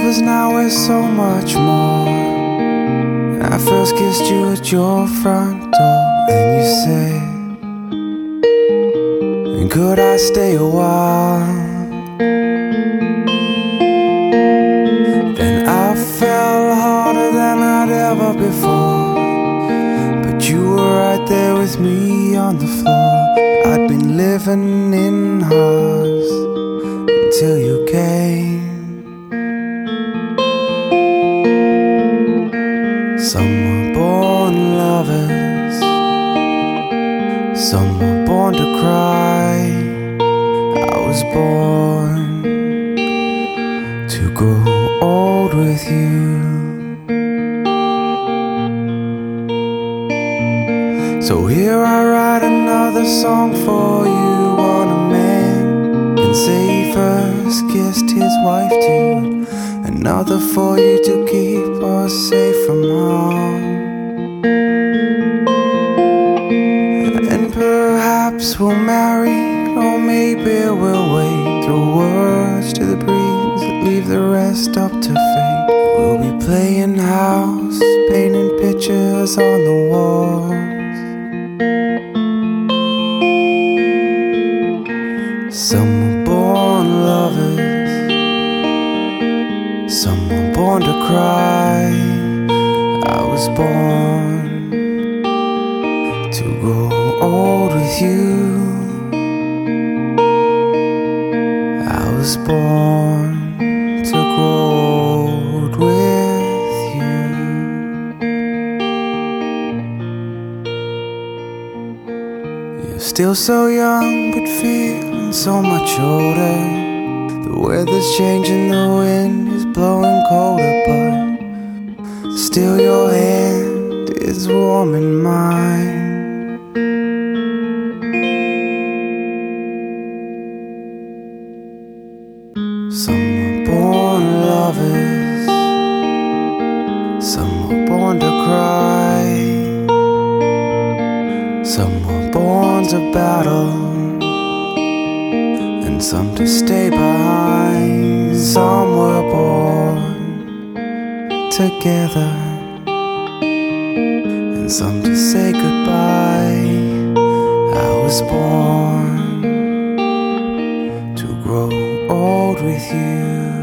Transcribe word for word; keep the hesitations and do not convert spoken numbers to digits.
lovers, now we're so much more. I first kissed you at your front door, and you said, could I stay a while? Then I fell harder than I'd ever before, but you were right there with me on the floor. I'd been living in hearts until you came. Some were born lovers, some were born to cry. I was born to grow old with you. So here I write another song for you, on a man can say he first kissed his wife too. Another for you to keep us safe from harm. And perhaps we'll marry, or maybe we'll wait. Throw words to the breeze and leave the rest up to fate. We'll be playing house, painting pictures on the walls. Some were born lovers, some were born to cry. I was born to grow old with you. I was born to grow old with you. You're still so young, but feeling so much older. The weather's changing, the wind is blowing colder, but still your hand is warm in mine. Some were born lovers, some were born to cry, some were born to battle, and some to stay behind. Some were born together, and some to say goodbye. I was born to grow old with you.